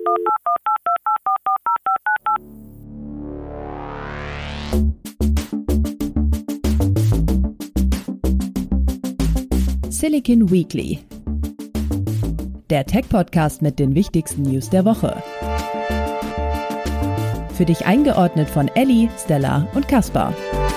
Silicon Weekly, der Tech-Podcast mit den wichtigsten News der Woche. Für dich eingeordnet von Elli, Stella und Kaspar.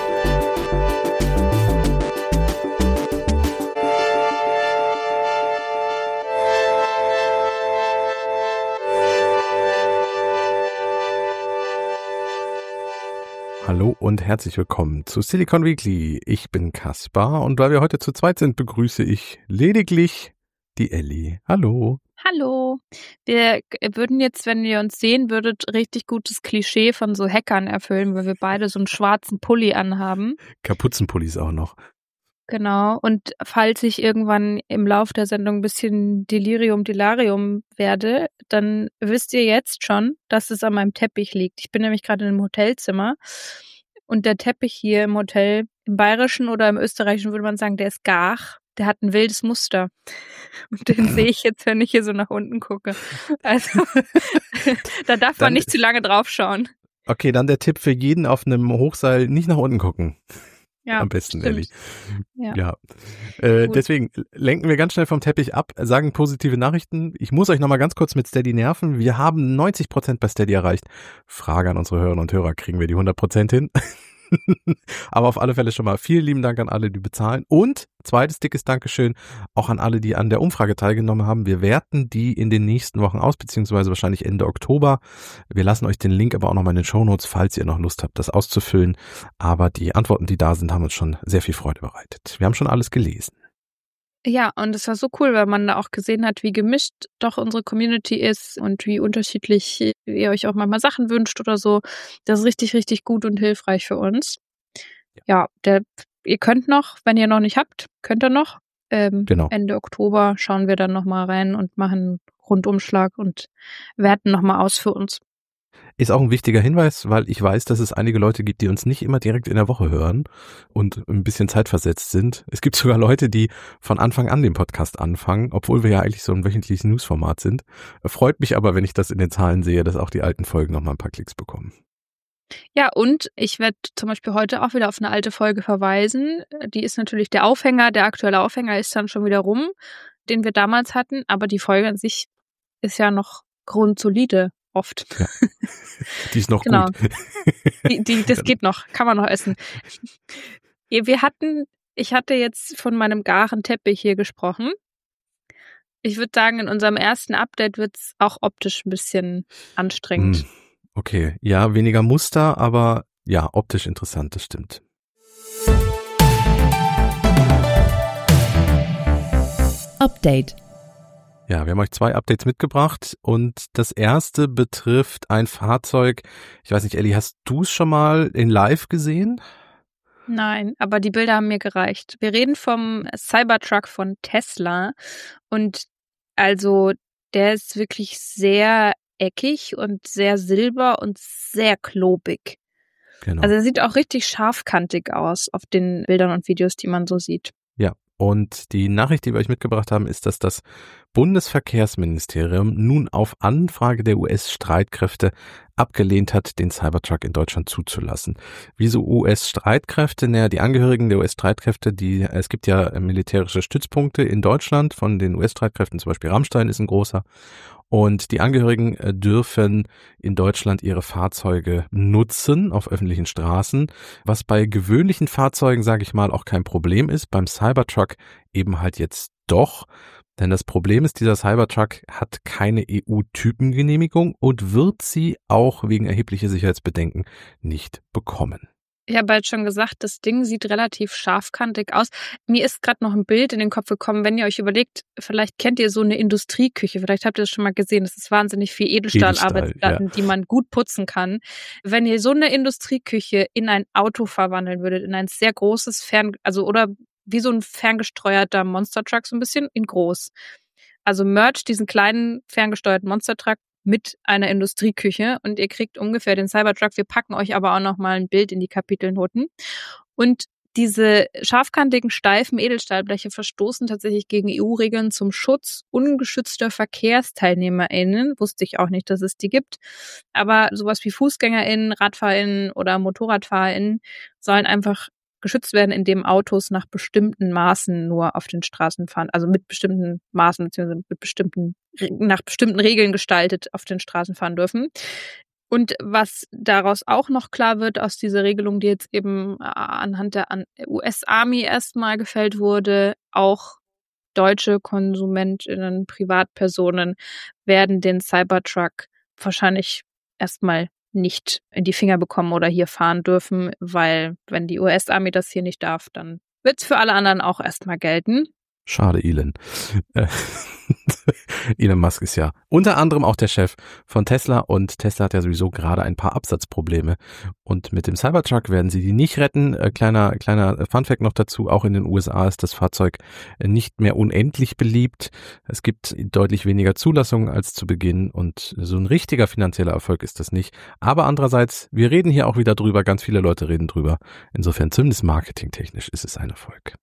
Hallo und herzlich willkommen zu Silicon Weekly. Ich bin Kaspar und weil wir heute zu zweit sind, begrüße ich lediglich die Elli. Hallo. Hallo. Wir würden jetzt, wenn ihr uns sehen würdet, richtig gutes Klischee von so Hackern erfüllen, weil wir beide so einen schwarzen Pulli anhaben. Kapuzenpullis auch noch. Genau. Und falls ich irgendwann im Lauf der Sendung ein bisschen Delirium werde, dann wisst ihr jetzt schon, dass es an meinem Teppich liegt. Ich bin nämlich gerade in einem Hotelzimmer und der Teppich hier im Hotel, im Bayerischen oder im Österreichischen würde man sagen, der ist gar. Der hat ein wildes Muster. Und den sehe ich jetzt, wenn ich hier so nach unten gucke. Also, da darf man nicht zu lange drauf schauen. Okay, dann der Tipp für jeden auf einem Hochseil, nicht nach unten gucken. Ja, am besten, stimmt. Elli. Ja. Deswegen lenken wir ganz schnell vom Teppich ab, sagen positive Nachrichten. Ich muss euch nochmal ganz kurz mit Steady nerven. Wir haben 90% bei Steady erreicht. Frage an unsere Hörerinnen und Hörer, kriegen wir die 100% hin? Aber auf alle Fälle schon mal vielen lieben Dank an alle, die bezahlen. Und zweites dickes Dankeschön auch an alle, die an der Umfrage teilgenommen haben. Wir werten die in den nächsten Wochen aus, beziehungsweise wahrscheinlich Ende Oktober. Wir lassen euch den Link aber auch nochmal in den Shownotes, falls ihr noch Lust habt, das auszufüllen. Aber die Antworten, die da sind, haben uns schon sehr viel Freude bereitet. Wir haben schon alles gelesen. Ja, und es war so cool, weil man da auch gesehen hat, wie gemischt doch unsere Community ist und wie unterschiedlich ihr euch auch manchmal Sachen wünscht oder so. Das ist richtig, richtig gut und hilfreich für uns. Ja, ihr könnt noch, wenn ihr noch nicht habt, könnt ihr noch. Genau. Ende Oktober schauen wir dann nochmal rein und machen einen Rundumschlag und werten nochmal aus für uns. Ist auch ein wichtiger Hinweis, weil ich weiß, dass es einige Leute gibt, die uns nicht immer direkt in der Woche hören und ein bisschen zeitversetzt sind. Es gibt sogar Leute, die von Anfang an den Podcast anfangen, obwohl wir ja eigentlich so ein wöchentliches Newsformat sind. Freut mich aber, wenn ich das in den Zahlen sehe, dass auch die alten Folgen nochmal ein paar Klicks bekommen. Ja, und ich werde zum Beispiel heute auch wieder auf eine alte Folge verweisen. Die ist natürlich der Aufhänger. Der aktuelle Aufhänger ist dann schon wieder rum, den wir damals hatten. Aber die Folge an sich ist ja noch grundsolide oft. Ja. Die ist noch genau. gut. Das geht noch, kann man noch essen. Ich hatte jetzt von meinem garen Teppich hier gesprochen. Ich würde sagen, in unserem ersten Update wird es auch optisch ein bisschen anstrengend. Okay, ja, weniger Muster, aber ja, optisch interessant, das stimmt. Update. Ja, wir haben euch 2 Updates mitgebracht und das erste betrifft ein Fahrzeug. Ich weiß nicht, Elli, hast du es schon mal in live gesehen? Nein, aber die Bilder haben mir gereicht. Wir reden vom Cybertruck von Tesla und also der ist wirklich sehr eckig und sehr silber und sehr klobig. Genau. Also er sieht auch richtig scharfkantig aus auf den Bildern und Videos, die man so sieht. Ja, und die Nachricht, die wir euch mitgebracht haben, ist, dass das Bundesverkehrsministerium nun auf Anfrage der US-Streitkräfte abgelehnt hat, den Cybertruck in Deutschland zuzulassen. Wieso US-Streitkräfte? Naja, die Angehörigen der US-Streitkräfte, es gibt ja militärische Stützpunkte in Deutschland von den US-Streitkräften, zum Beispiel Rammstein ist ein großer. Und die Angehörigen dürfen in Deutschland ihre Fahrzeuge nutzen auf öffentlichen Straßen, was bei gewöhnlichen Fahrzeugen, sage ich mal, auch kein Problem ist. Beim Cybertruck eben halt jetzt doch. Denn das Problem ist, dieser Cybertruck hat keine EU-Typengenehmigung und wird sie auch wegen erheblicher Sicherheitsbedenken nicht bekommen. Ich habe halt schon gesagt, das Ding sieht relativ scharfkantig aus. Mir ist gerade noch ein Bild in den Kopf gekommen, wenn ihr euch überlegt, vielleicht kennt ihr so eine Industrieküche, vielleicht habt ihr das schon mal gesehen, das ist wahnsinnig viel Edelstahlarbeitsplatten, die man gut putzen kann. Wenn ihr so eine Industrieküche in ein Auto verwandeln würdet, in ein sehr großes oder wie so ein ferngesteuerter Monster-Truck so ein bisschen in groß. Also mercht diesen kleinen ferngesteuerten Monster-Truck mit einer Industrieküche und ihr kriegt ungefähr den Cybertruck. Wir packen euch aber auch noch mal ein Bild in die Kapitelnoten. Und Diese scharfkantigen, steifen Edelstahlbleche verstoßen tatsächlich gegen EU-Regeln zum Schutz ungeschützter VerkehrsteilnehmerInnen. Wusste ich auch nicht, dass es die gibt. Aber sowas wie FußgängerInnen, RadfahrerInnen oder MotorradfahrerInnen sollen einfach geschützt werden, indem Autos nach bestimmten Maßen nur auf den Straßen fahren. Also mit bestimmten Maßen bzw. nach bestimmten Regeln gestaltet auf den Straßen fahren dürfen. Und was daraus auch noch klar wird aus dieser Regelung, die jetzt eben anhand der US-Army erstmal gefällt wurde, auch deutsche KonsumentInnen, Privatpersonen werden den Cybertruck wahrscheinlich erstmal nicht in die Finger bekommen oder hier fahren dürfen, weil wenn die US-Army das hier nicht darf, dann wird es für alle anderen auch erstmal gelten. Schade, Elon. Elon Musk ist ja unter anderem auch der Chef von Tesla und Tesla hat ja sowieso gerade ein paar Absatzprobleme und mit dem Cybertruck werden sie die nicht retten. Kleiner Funfact noch dazu, auch in den USA ist das Fahrzeug nicht mehr unendlich beliebt. Es gibt deutlich weniger Zulassungen als zu Beginn und so ein richtiger finanzieller Erfolg ist das nicht. Aber andererseits, wir reden hier auch wieder drüber, ganz viele Leute reden drüber. Insofern zumindest marketingtechnisch ist es ein Erfolg.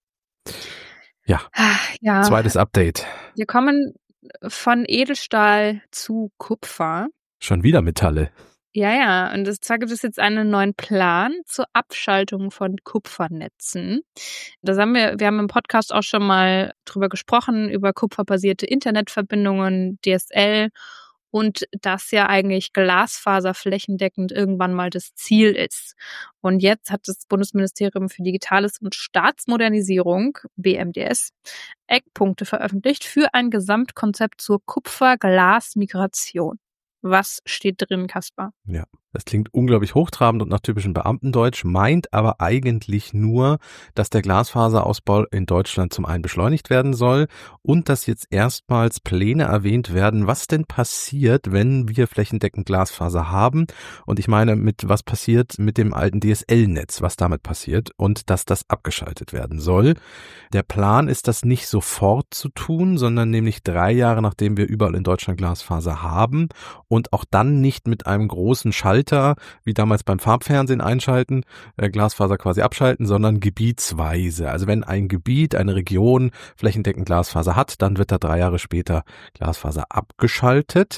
Ja, zweites Update. Wir kommen von Edelstahl zu Kupfer. Schon wieder Metalle. Ja, und zwar gibt es jetzt einen neuen Plan zur Abschaltung von Kupfernetzen. Wir haben im Podcast auch schon mal drüber gesprochen, über kupferbasierte Internetverbindungen, DSL, und dass ja eigentlich Glasfaser flächendeckend irgendwann mal das Ziel ist. Und jetzt hat das Bundesministerium für Digitales und Staatsmodernisierung, BMDS, Eckpunkte veröffentlicht für ein Gesamtkonzept zur Kupfer-Glas-Migration. Was steht drin, Kaspar? Ja, das klingt unglaublich hochtrabend und nach typischem Beamtendeutsch, meint aber eigentlich nur, dass der Glasfaserausbau in Deutschland zum einen beschleunigt werden soll und dass jetzt erstmals Pläne erwähnt werden, was denn passiert, wenn wir flächendeckend Glasfaser haben. Und ich meine, mit was passiert mit dem alten DSL-Netz, was damit passiert und dass das abgeschaltet werden soll. Der Plan ist, das nicht sofort zu tun, sondern nämlich 3 Jahre, nachdem wir überall in Deutschland Glasfaser haben. Und auch dann nicht mit einem großen Schalter, wie damals beim Farbfernsehen einschalten, Glasfaser quasi abschalten, sondern gebietsweise. Also wenn ein Gebiet, eine Region flächendeckend Glasfaser hat, dann wird da 3 Jahre später Glasfaser abgeschaltet.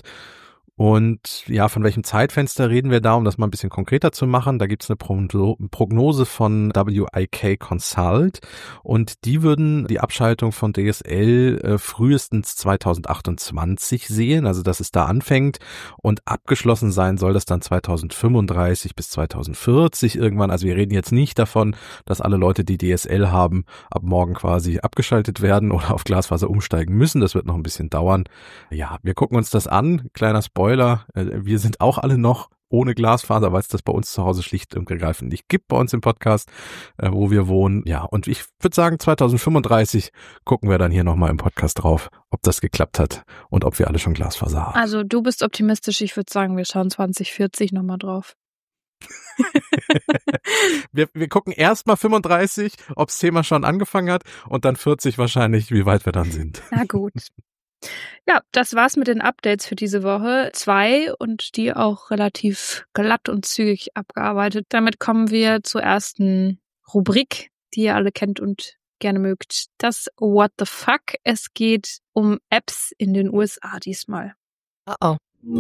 Und ja, von welchem Zeitfenster reden wir da, um das mal ein bisschen konkreter zu machen? Da gibt es eine Prognose von WIK Consult und die würden die Abschaltung von DSL frühestens 2028 sehen, also dass es da anfängt und abgeschlossen sein soll das dann 2035 bis 2040 irgendwann. Also wir reden jetzt nicht davon, dass alle Leute, die DSL haben, ab morgen quasi abgeschaltet werden oder auf Glasfaser umsteigen müssen. Das wird noch ein bisschen dauern. Ja, wir gucken uns das an. Kleiner Spoiler, wir sind auch alle noch ohne Glasfaser, weil es das bei uns zu Hause schlicht und ergreifend nicht gibt bei uns im Podcast, wo wir wohnen. Ja, und ich würde sagen, 2035 gucken wir dann hier nochmal im Podcast drauf, ob das geklappt hat und ob wir alle schon Glasfaser haben. Also du bist optimistisch, ich würde sagen, wir schauen 2040 nochmal drauf. wir gucken erstmal 35, ob das Thema schon angefangen hat und dann 40 wahrscheinlich, wie weit wir dann sind. Na gut. Ja, das war's mit den Updates für diese Woche. 2 und die auch relativ glatt und zügig abgearbeitet. Damit kommen wir zur ersten Rubrik, die ihr alle kennt und gerne mögt. Das What the Fuck. Es geht um Apps in den USA diesmal. Oh.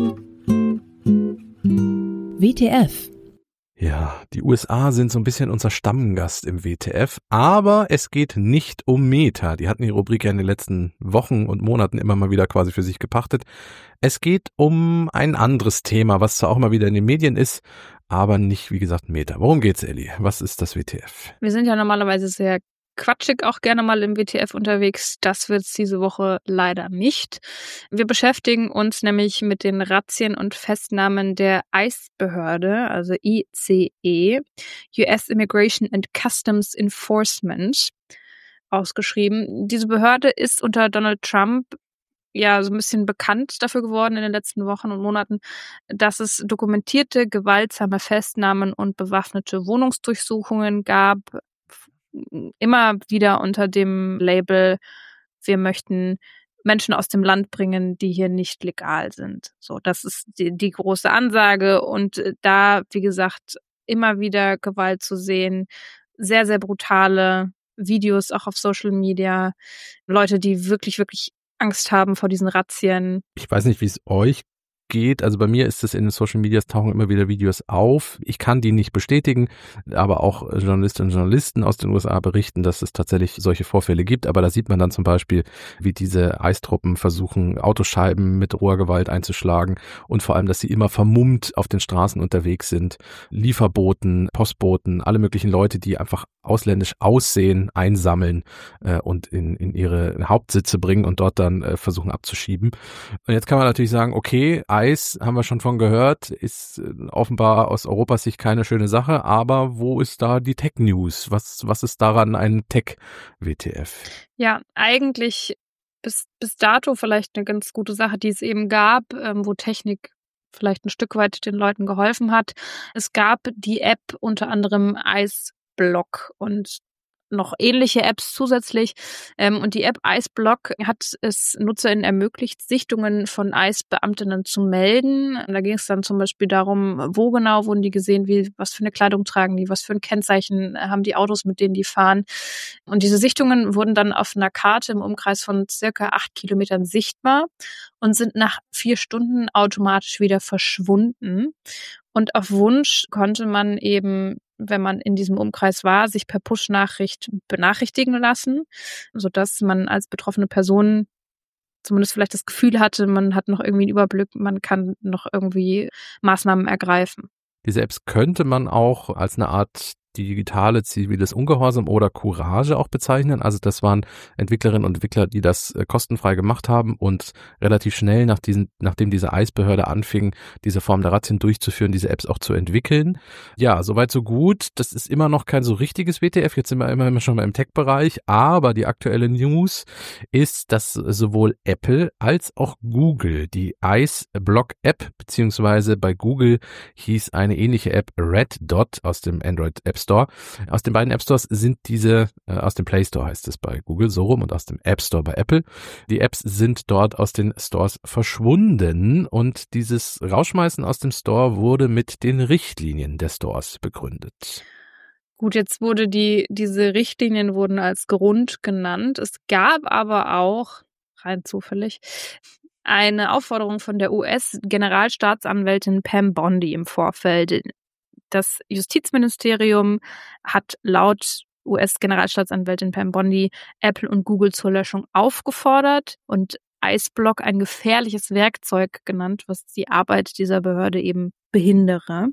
WTF. Ja, die USA sind so ein bisschen unser Stammgast im WTF, aber es geht nicht um Meta. Die hatten die Rubrik ja in den letzten Wochen und Monaten immer mal wieder quasi für sich gepachtet. Es geht um ein anderes Thema, was zwar auch mal wieder in den Medien ist, aber nicht, wie gesagt, Meta. Worum geht's, Elli? Was ist das WTF? Wir sind ja normalerweise sehr quatschig auch gerne mal im WTF unterwegs. Das wird's diese Woche leider nicht. Wir beschäftigen uns nämlich mit den Razzien und Festnahmen der ICE-Behörde, also ICE, US Immigration and Customs Enforcement, ausgeschrieben. Diese Behörde ist unter Donald Trump ja so ein bisschen bekannt dafür geworden in den letzten Wochen und Monaten, dass es dokumentierte gewaltsame Festnahmen und bewaffnete Wohnungsdurchsuchungen gab, immer wieder unter dem Label, wir möchten Menschen aus dem Land bringen, die hier nicht legal sind. So, das ist die große Ansage und da, wie gesagt, immer wieder Gewalt zu sehen, sehr, sehr brutale Videos auch auf Social Media. Leute, die wirklich, wirklich Angst haben vor diesen Razzien. Ich weiß nicht, wie es euch geht. Also bei mir ist es in den Social Medias tauchen immer wieder Videos auf. Ich kann die nicht bestätigen, aber auch Journalistinnen und Journalisten aus den USA berichten, dass es tatsächlich solche Vorfälle gibt. Aber da sieht man dann zum Beispiel, wie diese Eistruppen versuchen, Autoscheiben mit roher Gewalt einzuschlagen und vor allem, dass sie immer vermummt auf den Straßen unterwegs sind. Lieferboten, Postboten, alle möglichen Leute, die einfach ausländisch aussehen, einsammeln und in ihre Hauptsitze bringen und dort dann versuchen abzuschieben. Und jetzt kann man natürlich sagen, okay, Eis, haben wir schon von gehört, ist offenbar aus Europas Sicht keine schöne Sache, aber wo ist da die Tech-News? Was ist daran ein Tech-WTF? Ja, eigentlich bis dato vielleicht eine ganz gute Sache, die es eben gab, wo Technik vielleicht ein Stück weit den Leuten geholfen hat. Es gab die App unter anderem Iceblock und noch ähnliche Apps zusätzlich. Und die App Iceblock hat es NutzerInnen ermöglicht, Sichtungen von ICE-Beamtinnen zu melden. Da ging es dann zum Beispiel darum, wo genau wurden die gesehen, was für eine Kleidung tragen die, was für ein Kennzeichen haben die Autos, mit denen die fahren. Und diese Sichtungen wurden dann auf einer Karte im Umkreis von circa 8 Kilometern sichtbar und sind nach 4 Stunden automatisch wieder verschwunden. Und auf Wunsch konnte man eben, wenn man in diesem Umkreis war, sich per Push-Nachricht benachrichtigen lassen, sodass man als betroffene Person zumindest vielleicht das Gefühl hatte, man hat noch irgendwie einen Überblick, man kann noch irgendwie Maßnahmen ergreifen. Diese Apps könnte man auch als eine Art digitale ziviles Ungehorsam oder Courage auch bezeichnen. Also das waren Entwicklerinnen und Entwickler, die das kostenfrei gemacht haben und relativ schnell, nachdem diese Eisbehörde anfing, diese Form der Razzien durchzuführen, diese Apps auch zu entwickeln. Ja, soweit so gut. Das ist immer noch kein so richtiges WTF. Jetzt sind wir immer schon mal im Tech-Bereich. Aber die aktuelle News ist, dass sowohl Apple als auch Google die Iceblock-App, beziehungsweise bei Google hieß eine ähnliche App Red Dot aus dem Android App Store. Aus den beiden App Stores sind diese, aus dem Play Store heißt es bei Google so rum und aus dem App Store bei Apple. Die Apps sind dort aus den Stores verschwunden und dieses Rausschmeißen aus dem Store wurde mit den Richtlinien der Stores begründet. Gut, jetzt diese Richtlinien wurden als Grund genannt. Es gab aber auch, rein zufällig, eine Aufforderung von der US-Generalstaatsanwältin Pam Bondi im Vorfeld. Das Justizministerium hat laut US-Generalstaatsanwältin Pam Bondi Apple und Google zur Löschung aufgefordert und Iceblock ein gefährliches Werkzeug genannt, was die Arbeit dieser Behörde eben behindere.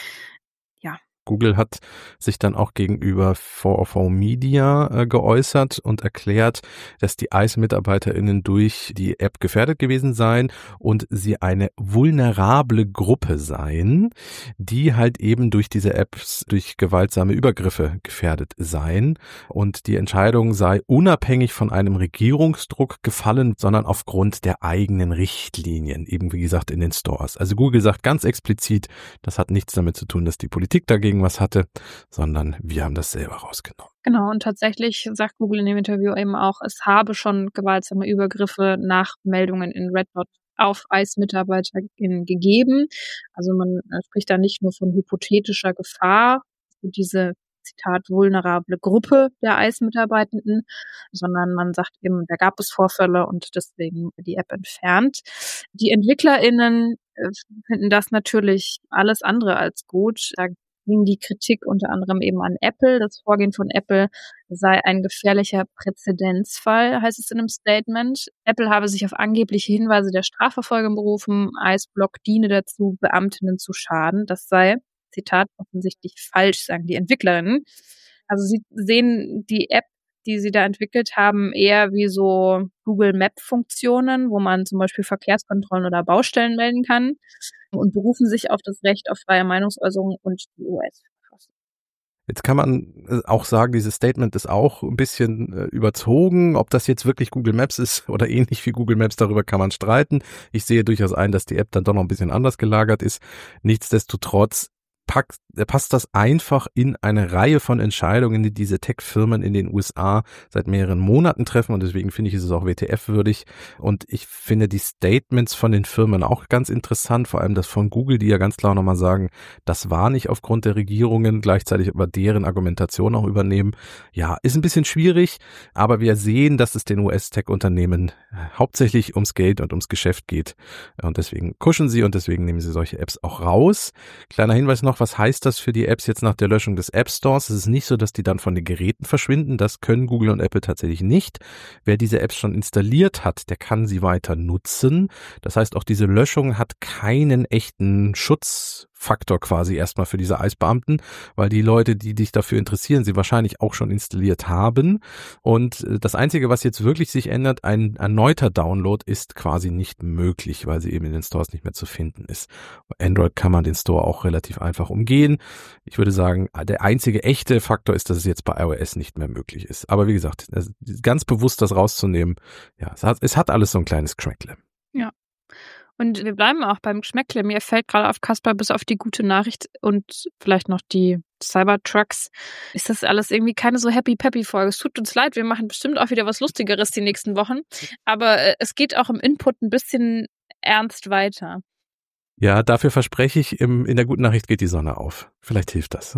Ja. Google hat sich dann auch gegenüber 404 Media geäußert und erklärt, dass die ICE-MitarbeiterInnen durch die App gefährdet gewesen seien und sie eine vulnerable Gruppe seien, die halt eben durch diese Apps durch gewaltsame Übergriffe gefährdet seien. Und die Entscheidung sei unabhängig von einem Regierungsdruck gefallen, sondern aufgrund der eigenen Richtlinien, eben wie gesagt in den Stores. Also Google sagt ganz explizit, das hat nichts damit zu tun, dass die Politik dagegen was hatte, sondern wir haben das selber rausgenommen. Genau, und tatsächlich sagt Google in dem Interview eben auch, es habe schon gewaltsame Übergriffe nach Meldungen in Red Dot auf ICE-MitarbeiterInnen gegeben. Also man spricht da nicht nur von hypothetischer Gefahr, diese Zitat vulnerable Gruppe der ICE-Mitarbeitenden, sondern man sagt eben, da gab es Vorfälle und deswegen die App entfernt. Die EntwicklerInnen finden das natürlich alles andere als gut. Da ging die Kritik unter anderem eben an Apple. Das Vorgehen von Apple sei ein gefährlicher Präzedenzfall, heißt es in einem Statement. Apple habe sich auf angebliche Hinweise der Strafverfolgung berufen. Iceblock diene dazu, Beamtinnen zu schaden. Das sei, Zitat, offensichtlich falsch, sagen die Entwicklerinnen. Also sie sehen die App, die sie da entwickelt haben, eher wie so Google Map-Funktionen, wo man zum Beispiel Verkehrskontrollen oder Baustellen melden kann und berufen sich auf das Recht auf freie Meinungsäußerung und die US-Verfassung. Jetzt kann man auch sagen, dieses Statement ist auch ein bisschen überzogen. Ob das jetzt wirklich Google Maps ist oder ähnlich wie Google Maps, darüber kann man streiten. Ich sehe durchaus ein, dass die App dann doch noch ein bisschen anders gelagert ist. Nichtsdestotrotz passt das einfach in eine Reihe von Entscheidungen, die diese Tech-Firmen in den USA seit mehreren Monaten treffen, und deswegen finde ich, ist es auch WTF-würdig. Und ich finde die Statements von den Firmen auch ganz interessant, vor allem das von Google, die ja ganz klar nochmal sagen, das war nicht aufgrund der Regierungen, gleichzeitig aber deren Argumentation auch übernehmen. Ja, ist ein bisschen schwierig, aber wir sehen, dass es den US-Tech-Unternehmen hauptsächlich ums Geld und ums Geschäft geht, und deswegen kuschen sie und deswegen nehmen sie solche Apps auch raus. Kleiner Hinweis noch, was heißt das für die Apps jetzt nach der Löschung des App Stores? Es ist nicht so, dass die dann von den Geräten verschwinden. Das können Google und Apple tatsächlich nicht. Wer diese Apps schon installiert hat, der kann sie weiter nutzen. Das heißt, auch diese Löschung hat keinen echten Schutzfaktor quasi erstmal für diese Eisbeamten, weil die Leute, die dich dafür interessieren, sie wahrscheinlich auch schon installiert haben. Und das Einzige, was jetzt wirklich sich ändert, ein erneuter Download ist quasi nicht möglich, weil sie eben in den Stores nicht mehr zu finden ist. Bei Android kann man den Store auch relativ einfach umgehen. Ich würde sagen, der einzige echte Faktor ist, dass es jetzt bei iOS nicht mehr möglich ist. Aber wie gesagt, ganz bewusst das rauszunehmen, ja, es hat alles so ein kleines Geschmäckle. Ja. Und wir bleiben auch beim Geschmäckle. Mir fällt gerade auf, Kaspar, bis auf die gute Nachricht und vielleicht noch die Cybertrucks, ist das alles irgendwie keine so happy-peppy-Folge. Es tut uns leid, wir machen bestimmt auch wieder was Lustigeres die nächsten Wochen. Aber es geht auch im Input ein bisschen ernst weiter. Ja, dafür verspreche ich, in der guten Nachricht geht die Sonne auf. Vielleicht hilft das.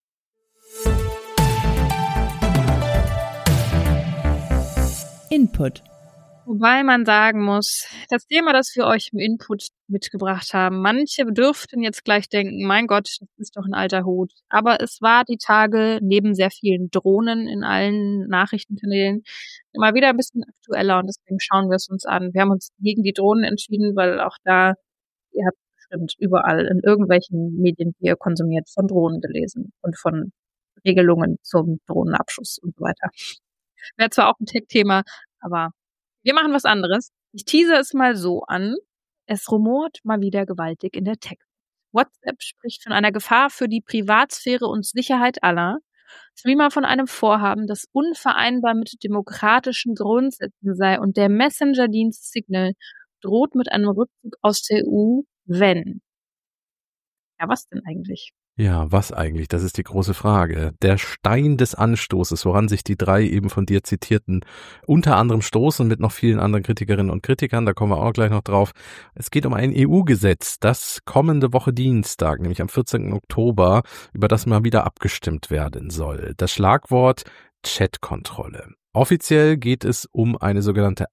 Input. Wobei man sagen muss, das Thema, das wir euch im Input mitgebracht haben, manche dürften jetzt gleich denken, mein Gott, das ist doch ein alter Hut. Aber es war die Tage neben sehr vielen Drohnen in allen Nachrichtenkanälen immer wieder ein bisschen aktueller, und deswegen schauen wir es uns an. Wir haben uns gegen die Drohnen entschieden, weil auch da, ihr habt bestimmt überall in irgendwelchen Medien, die ihr konsumiert, von Drohnen gelesen und von Regelungen zum Drohnenabschuss und so weiter. Wäre zwar auch ein Tech-Thema, aber wir machen was anderes. Ich tease es mal so an. Es rumort mal wieder gewaltig in der Tech. WhatsApp spricht von einer Gefahr für die Privatsphäre und Sicherheit aller. Threema von einem Vorhaben, das unvereinbar mit demokratischen Grundsätzen sei, und der Messenger-Dienst Signal droht mit einem Rückzug aus der EU, wenn. Ja, was denn eigentlich? Ja, was eigentlich? Das ist die große Frage. Der Stein des Anstoßes, woran sich die drei eben von dir zitierten unter anderem stoßen, mit noch vielen anderen Kritikerinnen und Kritikern, da kommen wir auch gleich noch drauf. Es geht um ein EU-Gesetz, das kommende Woche Dienstag, nämlich am 14. Oktober, über das mal wieder abgestimmt werden soll. Das Schlagwort Chatkontrolle. Offiziell geht es um eine sogenannte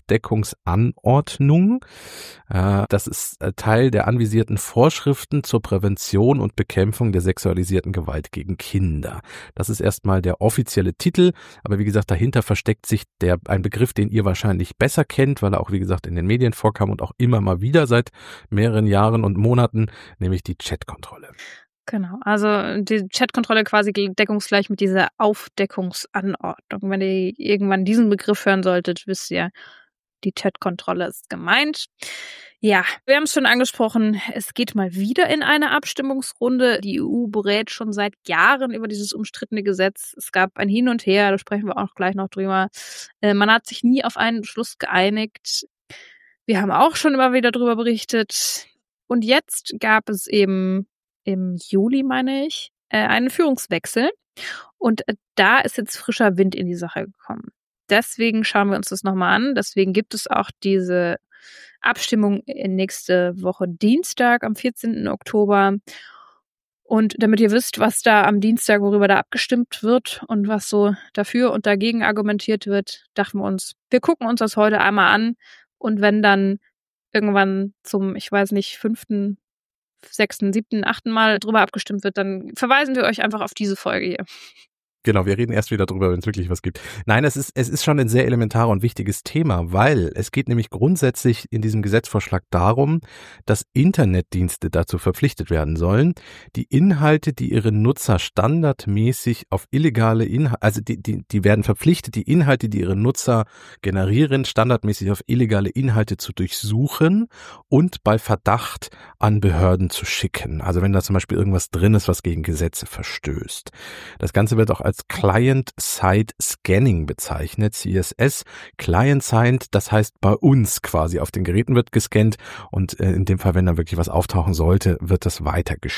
Aufdeckungsanordnung. Das ist Teil der anvisierten Vorschriften zur Prävention und Bekämpfung der sexualisierten Gewalt gegen Kinder. Das ist erstmal der offizielle Titel, aber wie gesagt, dahinter versteckt sich ein Begriff, den ihr wahrscheinlich besser kennt, weil er auch, wie gesagt, in den Medien vorkam und auch immer mal wieder seit mehreren Jahren und Monaten, nämlich die Chatkontrolle. Genau, also die Chatkontrolle quasi deckungsgleich mit dieser Aufdeckungsanordnung. Wenn ihr irgendwann diesen Begriff hören solltet, wisst ihr, die Chatkontrolle ist gemeint. Ja, wir haben es schon angesprochen, es geht mal wieder in eine Abstimmungsrunde. Die EU berät schon seit Jahren über dieses umstrittene Gesetz. Es gab ein Hin und Her, da sprechen wir auch gleich noch drüber. Man hat sich nie auf einen Beschluss geeinigt. Wir haben auch schon immer wieder drüber berichtet. Und jetzt gab es eben im Juli, meine ich, einen Führungswechsel. Und da ist jetzt frischer Wind in die Sache gekommen. Deswegen schauen wir uns das nochmal an. Deswegen gibt es auch diese Abstimmung nächste Woche Dienstag, am 14. Oktober. Und damit ihr wisst, was da am Dienstag, worüber da abgestimmt wird und was so dafür und dagegen argumentiert wird, dachten wir uns, wir gucken uns das heute einmal an. Und wenn dann irgendwann zum, ich weiß nicht, 5., 6., 7., 8. Mal drüber abgestimmt wird, dann verweisen wir euch einfach auf diese Folge hier. Genau, wir reden erst wieder drüber, wenn es wirklich was gibt. Nein, es ist schon ein sehr elementares und wichtiges Thema, weil es geht nämlich grundsätzlich in diesem Gesetzvorschlag darum, dass Internetdienste dazu verpflichtet werden sollen, die Inhalte, die ihre Nutzer standardmäßig auf illegale Inhalte, also die werden verpflichtet, die Inhalte, die ihre Nutzer generieren, standardmäßig auf illegale Inhalte zu durchsuchen und bei Verdacht an Behörden zu schicken. Also wenn da zum Beispiel irgendwas drin ist, was gegen Gesetze verstößt. Das Ganze wird auch als Client-Side-Scanning bezeichnet, CSS. Client-Side, das heißt bei uns quasi auf den Geräten wird gescannt und in dem Fall, wenn da wirklich was auftauchen sollte, wird das weitergeschickt.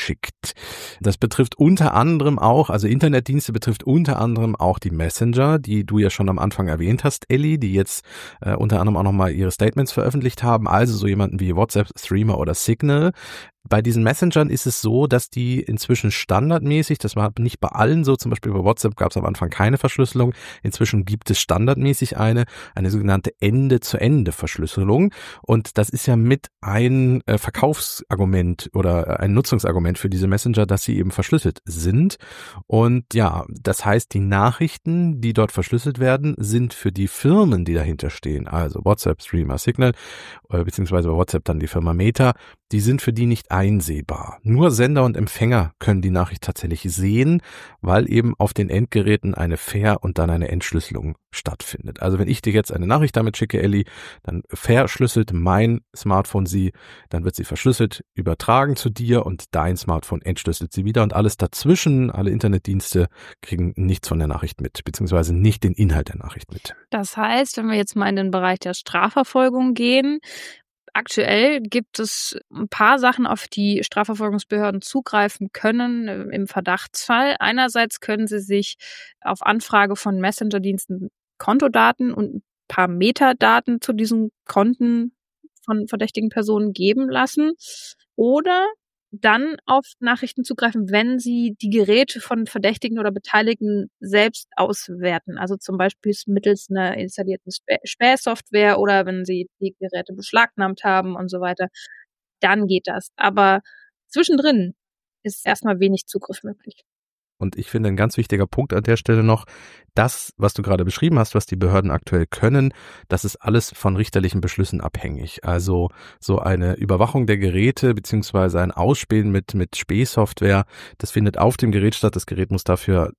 sind. Das betrifft unter anderem auch, also Internetdienste betrifft unter anderem auch die Messenger, die du ja schon am Anfang erwähnt hast, Elli, die jetzt unter anderem auch nochmal ihre Statements veröffentlicht haben, also so jemanden wie WhatsApp, Threema oder Signal. Bei diesen Messengern ist es so, dass die inzwischen standardmäßig, das war nicht bei allen so, zum Beispiel bei WhatsApp gab es am Anfang keine Verschlüsselung, inzwischen gibt es standardmäßig eine sogenannte Ende-zu-Ende-Verschlüsselung, und das ist ja mit ein Verkaufsargument oder ein Nutzungsargument für diese Messenger, dass sie eben verschlüsselt sind, und ja, das heißt, die Nachrichten, die dort verschlüsselt werden, sind für die Firmen, die dahinter stehen, also WhatsApp, Threema, Signal, beziehungsweise bei WhatsApp dann die Firma Meta, die sind für die nicht einsehbar. Nur Sender und Empfänger können die Nachricht tatsächlich sehen, weil eben auf den Endgeräten eine Ver- und dann eine Entschlüsselung stattfindet. Also wenn ich dir jetzt eine Nachricht damit schicke, Elli, dann verschlüsselt mein Smartphone sie, dann wird sie verschlüsselt, übertragen zu dir und dein Smartphone entschlüsselt sie wieder, und alles dazwischen, alle Internetdienste kriegen nichts von der Nachricht mit, beziehungsweise nicht den Inhalt der Nachricht mit. Das heißt, wenn wir jetzt mal in den Bereich der Strafverfolgung gehen, aktuell gibt es ein paar Sachen, auf die Strafverfolgungsbehörden zugreifen können im Verdachtsfall. Einerseits können sie sich auf Anfrage von Messenger-Diensten Kontodaten und ein paar Metadaten zu diesen Konten von verdächtigen Personen geben lassen oder dann auf Nachrichten zugreifen, wenn sie die Geräte von Verdächtigen oder Beteiligten selbst auswerten. Also zum Beispiel mittels einer installierten Spähsoftware oder wenn sie die Geräte beschlagnahmt haben und so weiter. Dann geht das. Aber zwischendrin ist erstmal wenig Zugriff möglich. Und ich finde, ein ganz wichtiger Punkt an der Stelle noch, das, was du gerade beschrieben hast, was die Behörden aktuell können, das ist alles von richterlichen Beschlüssen abhängig. Also so eine Überwachung der Geräte beziehungsweise ein Ausspähen mit Spähsoftware, das findet auf dem Gerät statt. Das Gerät muss dafür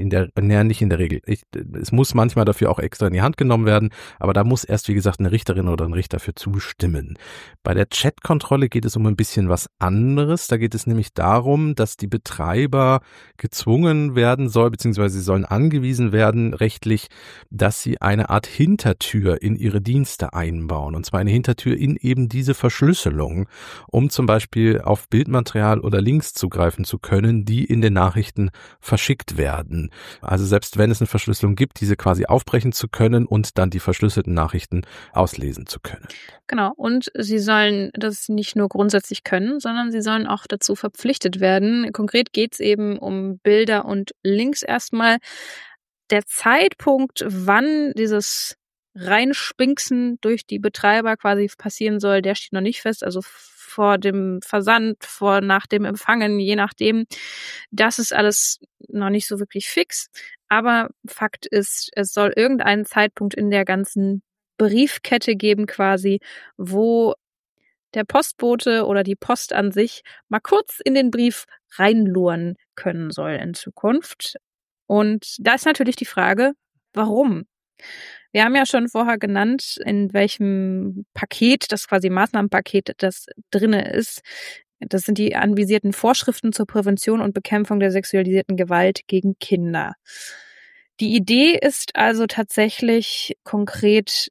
nicht in der Regel. Es muss manchmal dafür auch extra in die Hand genommen werden, aber da muss erst, wie gesagt, eine Richterin oder ein Richter für zustimmen. Bei der Chatkontrolle geht es um ein bisschen was anderes. Da geht es nämlich darum, dass die Betreiber gezwungen werden soll, beziehungsweise sie sollen angewiesen werden, rechtlich, dass sie eine Art Hintertür in ihre Dienste einbauen. Und zwar eine Hintertür in eben diese Verschlüsselung, um zum Beispiel auf Bildmaterial oder Links zugreifen zu können, die in den Nachrichten verschickt werden. Also selbst wenn es eine Verschlüsselung gibt, diese quasi aufbrechen zu können und dann die verschlüsselten Nachrichten auslesen zu können. Genau. Und sie sollen das nicht nur grundsätzlich können, sondern sie sollen auch dazu verpflichtet werden. Konkret geht es eben um Bilder und Links erstmal. Der Zeitpunkt, wann dieses Reinspinksen durch die Betreiber quasi passieren soll, der steht noch nicht fest. Also vor dem Versand, nach dem Empfangen, je nachdem. Das ist alles noch nicht so wirklich fix. Aber Fakt ist, es soll irgendeinen Zeitpunkt in der ganzen Briefkette geben quasi, wo der Postbote oder die Post an sich mal kurz in den Brief reinluren können soll in Zukunft. Und da ist natürlich die Frage, warum? Wir haben ja schon vorher genannt, in welchem Paket, das quasi Maßnahmenpaket, das drinne ist. Das sind die anvisierten Vorschriften zur Prävention und Bekämpfung der sexualisierten Gewalt gegen Kinder. Die Idee ist also tatsächlich konkret,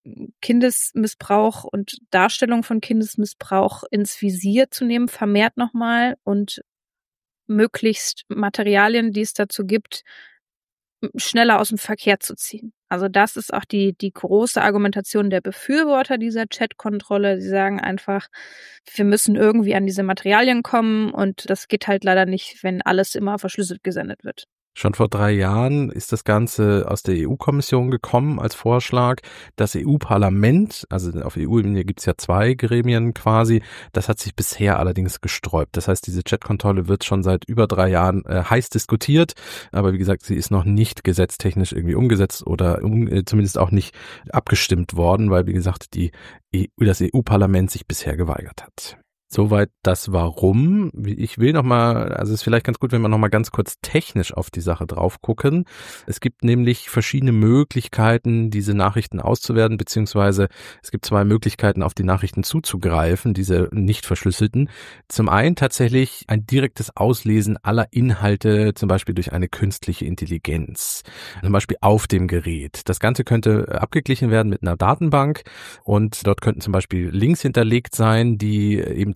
Kindesmissbrauch und Darstellung von Kindesmissbrauch ins Visier zu nehmen, vermehrt nochmal, und möglichst Materialien, die es dazu gibt, schneller aus dem Verkehr zu ziehen. Also das ist auch die große Argumentation der Befürworter dieser Chatkontrolle. Sie sagen einfach, wir müssen irgendwie an diese Materialien kommen, und das geht halt leider nicht, wenn alles immer verschlüsselt gesendet wird. Schon vor 3 Jahren ist das Ganze aus der EU-Kommission gekommen als Vorschlag. Das EU-Parlament, also auf EU-Ebene gibt es ja 2 Gremien quasi, das hat sich bisher allerdings gesträubt. Das heißt, diese Chatkontrolle wird schon seit über 3 Jahren heiß diskutiert, aber wie gesagt, sie ist noch nicht gesetztechnisch irgendwie umgesetzt oder zumindest auch nicht abgestimmt worden, weil wie gesagt, das EU-Parlament sich bisher geweigert hat. Soweit das Warum. Ich will nochmal, also es ist vielleicht ganz gut, wenn wir nochmal ganz kurz technisch auf die Sache drauf gucken. Es gibt nämlich verschiedene Möglichkeiten, diese Nachrichten auszuwerten, beziehungsweise es gibt 2 Möglichkeiten, auf die Nachrichten zuzugreifen, diese nicht verschlüsselten. Zum einen tatsächlich ein direktes Auslesen aller Inhalte, zum Beispiel durch eine künstliche Intelligenz, zum Beispiel auf dem Gerät. Das Ganze könnte abgeglichen werden mit einer Datenbank, und dort könnten zum Beispiel Links hinterlegt sein, die eben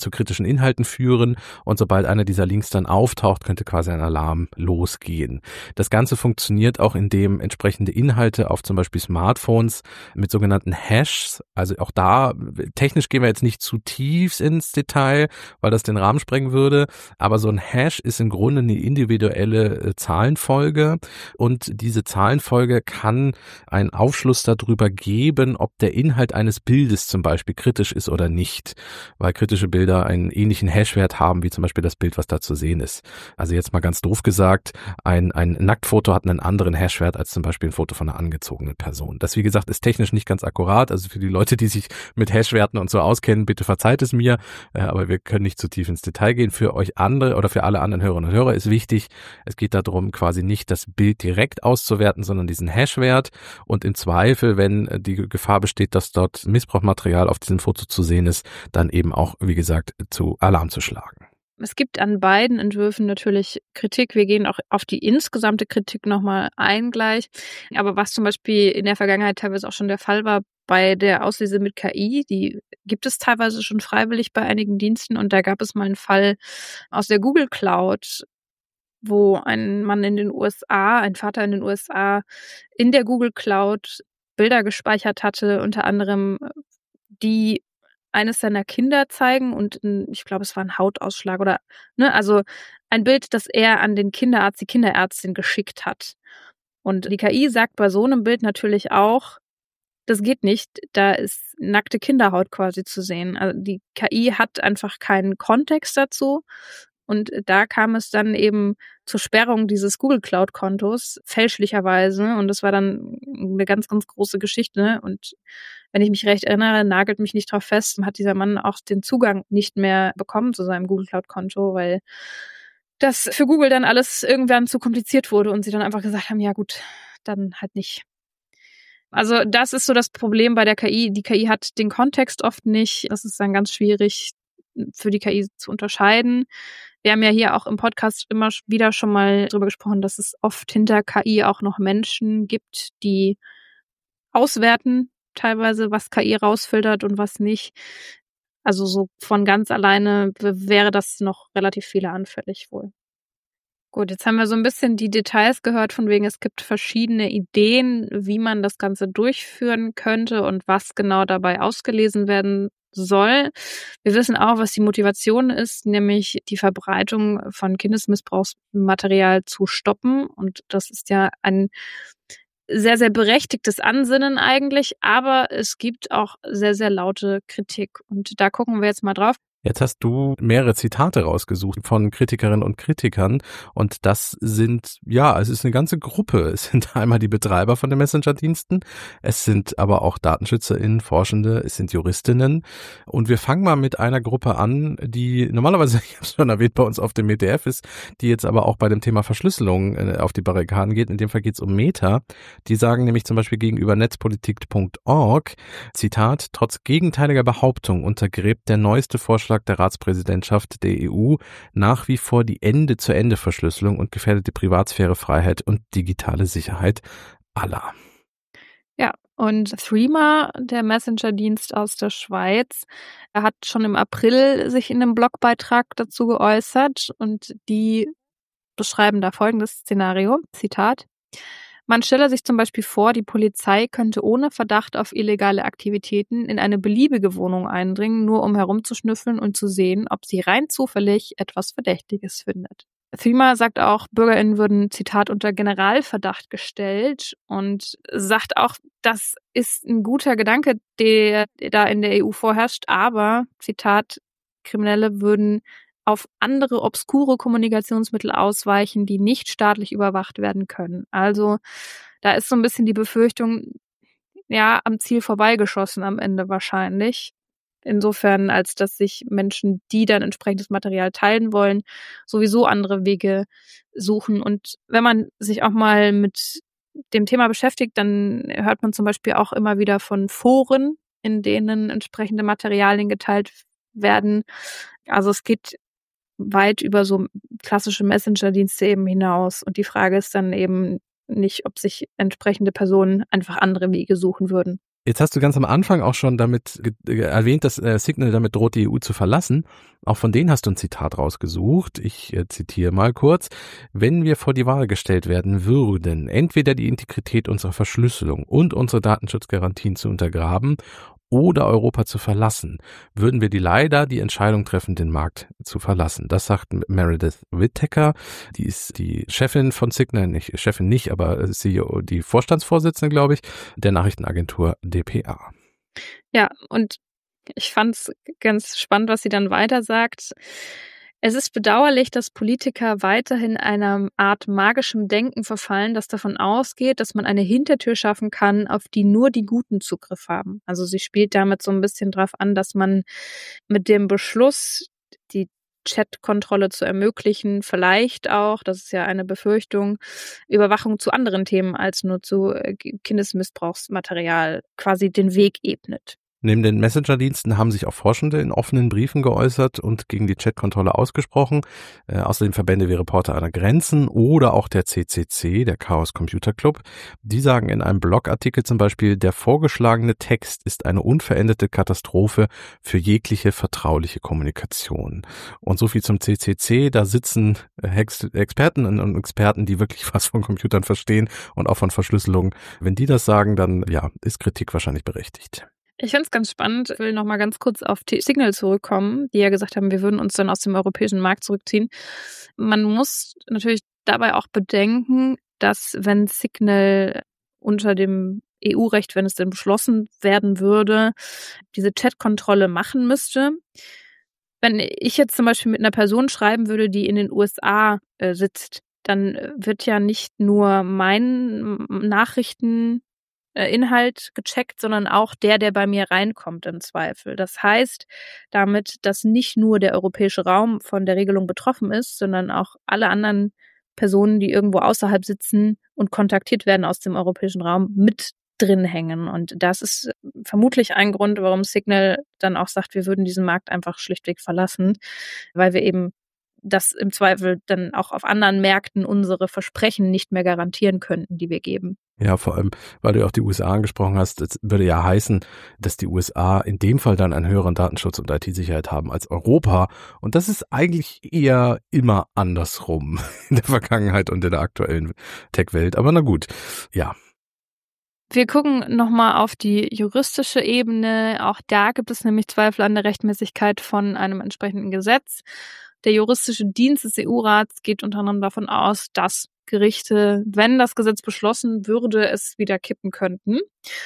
zu kritischen Inhalten führen und sobald einer dieser Links dann auftaucht, könnte quasi ein Alarm losgehen. Das Ganze funktioniert auch, indem entsprechende Inhalte auf zum Beispiel Smartphones mit sogenannten Hashs, also auch da, technisch gehen wir jetzt nicht zu tief ins Detail, weil das den Rahmen sprengen würde, aber so ein Hash ist im Grunde eine individuelle Zahlenfolge und diese Zahlenfolge kann einen Aufschluss darüber geben, ob der Inhalt eines Bildes zum Beispiel kritisch ist oder nicht, weil kritische Bilder einen ähnlichen Hashwert haben wie zum Beispiel das Bild, was da zu sehen ist. Also jetzt mal ganz doof gesagt, ein Nacktfoto hat einen anderen Hashwert als zum Beispiel ein Foto von einer angezogenen Person. Das, wie gesagt, ist technisch nicht ganz akkurat, also für die Leute, die sich mit Hashwerten und so auskennen, bitte verzeiht es mir, aber wir können nicht zu tief ins Detail gehen. Für euch andere oder für alle anderen Hörerinnen und Hörer ist wichtig, es geht darum, quasi nicht das Bild direkt auszuwerten, sondern diesen Hashwert und im Zweifel, wenn die Gefahr besteht, dass dort Missbrauchsmaterial auf diesem Foto zu sehen ist, dann eben auch, wie gesagt, zu Alarm zu schlagen. Es gibt an beiden Entwürfen natürlich Kritik. Wir gehen auch auf die insgesamte Kritik nochmal ein gleich. Aber was zum Beispiel in der Vergangenheit teilweise auch schon der Fall war, bei der Auslese mit KI, die gibt es teilweise schon freiwillig bei einigen Diensten. Und da gab es mal einen Fall aus der Google Cloud, wo ein Mann in den USA, ein Vater in den USA, in der Google Cloud Bilder gespeichert hatte, unter anderem die eines seiner Kinder zeigen und ich glaube, es war ein Hautausschlag oder, also ein Bild, das er an den Kinderarzt, die Kinderärztin geschickt hat. Und die KI sagt bei so einem Bild natürlich auch, das geht nicht, da ist nackte Kinderhaut quasi zu sehen. Also die KI hat einfach keinen Kontext dazu. Und da kam es dann eben zur Sperrung dieses Google Cloud-Kontos, fälschlicherweise. Und das war dann eine ganz, ganz große Geschichte. Und wenn ich mich recht erinnere, nagelt mich nicht drauf fest, hat dieser Mann auch den Zugang nicht mehr bekommen zu seinem Google Cloud-Konto, weil das für Google dann alles irgendwann zu kompliziert wurde und sie dann einfach gesagt haben, ja gut, dann halt nicht. Also das ist so das Problem bei der KI. Die KI hat den Kontext oft nicht. Das ist dann ganz schwierig für die KI zu unterscheiden. Wir haben ja hier auch im Podcast immer wieder schon mal drüber gesprochen, dass es oft hinter KI auch noch Menschen gibt, die auswerten, teilweise, was KI rausfiltert und was nicht. Also so von ganz alleine wäre das noch relativ fehleranfällig wohl. Gut, jetzt haben wir so ein bisschen die Details gehört, von wegen es gibt verschiedene Ideen, wie man das Ganze durchführen könnte und was genau dabei ausgelesen werden soll. Wir wissen auch, was die Motivation ist, nämlich die Verbreitung von Kindesmissbrauchsmaterial zu stoppen. Und das ist ja ein sehr, sehr berechtigtes Ansinnen eigentlich, aber es gibt auch sehr, sehr laute Kritik. Und da gucken wir jetzt mal drauf. Jetzt hast du mehrere Zitate rausgesucht von Kritikerinnen und Kritikern und das sind, ja, es ist eine ganze Gruppe. Es sind einmal die Betreiber von den Messenger-Diensten, es sind aber auch DatenschützerInnen, Forschende, es sind Juristinnen und wir fangen mal mit einer Gruppe an, die normalerweise, ich habe es schon erwähnt, bei uns auf dem ETF ist, die jetzt aber auch bei dem Thema Verschlüsselung auf die Barrikaden geht. In dem Fall geht es um Meta. Die sagen nämlich zum Beispiel gegenüber netzpolitik.org, Zitat, trotz gegenteiliger Behauptung untergräbt der neueste Vorschlag der Ratspräsidentschaft der EU nach wie vor die Ende-zu-Ende-Verschlüsselung und gefährdet die Privatsphäre, Freiheit und digitale Sicherheit aller. Ja, und Threema, der Messenger-Dienst aus der Schweiz, er hat schon im April sich in einem Blogbeitrag dazu geäußert und die beschreiben da folgendes Szenario, Zitat: Man stelle sich zum Beispiel vor, die Polizei könnte ohne Verdacht auf illegale Aktivitäten in eine beliebige Wohnung eindringen, nur um herumzuschnüffeln und zu sehen, ob sie rein zufällig etwas Verdächtiges findet. Threema sagt auch, BürgerInnen würden, Zitat, unter Generalverdacht gestellt und sagt auch, das ist ein guter Gedanke, der da in der EU vorherrscht, aber, Zitat, Kriminelle würden auf andere obskure Kommunikationsmittel ausweichen, die nicht staatlich überwacht werden können. Also da ist so ein bisschen die Befürchtung, ja, am Ziel vorbeigeschossen am Ende wahrscheinlich. Insofern, als dass sich Menschen, die dann entsprechendes Material teilen wollen, sowieso andere Wege suchen. Und wenn man sich auch mal mit dem Thema beschäftigt, dann hört man zum Beispiel auch immer wieder von Foren, in denen entsprechende Materialien geteilt werden. Also es geht weit über so klassische Messenger-Dienste eben hinaus. Und die Frage ist dann eben nicht, ob sich entsprechende Personen einfach andere Wege suchen würden. Jetzt hast du ganz am Anfang auch schon damit erwähnt, dass Signal damit droht, die EU zu verlassen. Auch von denen hast du ein Zitat rausgesucht. Ich zitiere mal kurz. Wenn wir vor die Wahl gestellt werden würden, entweder die Integrität unserer Verschlüsselung und unsere Datenschutzgarantien zu untergraben oder Europa zu verlassen, würden wir leider die Entscheidung treffen, den Markt zu verlassen. Das sagt Meredith Whittaker. Die ist die Chefin von Signal, aber CEO, die Vorstandsvorsitzende, glaube ich, der Nachrichtenagentur dpa. Ja, und ich fand es ganz spannend, was sie dann weiter sagt. Es ist bedauerlich, dass Politiker weiterhin einer Art magischem Denken verfallen, das davon ausgeht, dass man eine Hintertür schaffen kann, auf die nur die Guten Zugriff haben. Also sie spielt damit so ein bisschen drauf an, dass man mit dem Beschluss, die Chatkontrolle zu ermöglichen, vielleicht auch, das ist ja eine Befürchtung, Überwachung zu anderen Themen als nur zu Kindesmissbrauchsmaterial quasi den Weg ebnet. Neben den Messenger-Diensten haben sich auch Forschende in offenen Briefen geäußert und gegen die Chatkontrolle ausgesprochen. Außerdem Verbände wie Reporter ohne Grenzen oder auch der CCC, der Chaos Computer Club. Die sagen in einem Blogartikel zum Beispiel, der vorgeschlagene Text ist eine unveränderte Katastrophe für jegliche vertrauliche Kommunikation. Und so viel zum CCC. Da sitzen Experten und Experten, die wirklich was von Computern verstehen und auch von Verschlüsselung. Wenn die das sagen, dann ja, ist Kritik wahrscheinlich berechtigt. Ich finde es ganz spannend. Ich will noch mal ganz kurz auf Signal zurückkommen, die ja gesagt haben, wir würden uns dann aus dem europäischen Markt zurückziehen. Man muss natürlich dabei auch bedenken, dass wenn Signal unter dem EU-Recht, wenn es denn beschlossen werden würde, diese Chatkontrolle machen müsste. Wenn ich jetzt zum Beispiel mit einer Person schreiben würde, die in den USA sitzt, dann wird ja nicht nur mein Nachrichteninhalt gecheckt, sondern auch der bei mir reinkommt im Zweifel. Das heißt damit, dass nicht nur der europäische Raum von der Regelung betroffen ist, sondern auch alle anderen Personen, die irgendwo außerhalb sitzen und kontaktiert werden aus dem europäischen Raum, mit drin hängen. Und das ist vermutlich ein Grund, warum Signal dann auch sagt, wir würden diesen Markt einfach schlichtweg verlassen, weil wir eben das im Zweifel dann auch auf anderen Märkten unsere Versprechen nicht mehr garantieren könnten, die wir geben. Ja, vor allem, weil du ja auch die USA angesprochen hast, das würde ja heißen, dass die USA in dem Fall dann einen höheren Datenschutz und IT-Sicherheit haben als Europa. Und das ist eigentlich eher immer andersrum in der Vergangenheit und in der aktuellen Tech-Welt. Aber na gut, ja. Wir gucken nochmal auf die juristische Ebene. Auch da gibt es nämlich Zweifel an der Rechtmäßigkeit von einem entsprechenden Gesetz. Der juristische Dienst des EU-Rats geht unter anderem davon aus, dass Gerichte, wenn das Gesetz beschlossen würde, es wieder kippen könnten.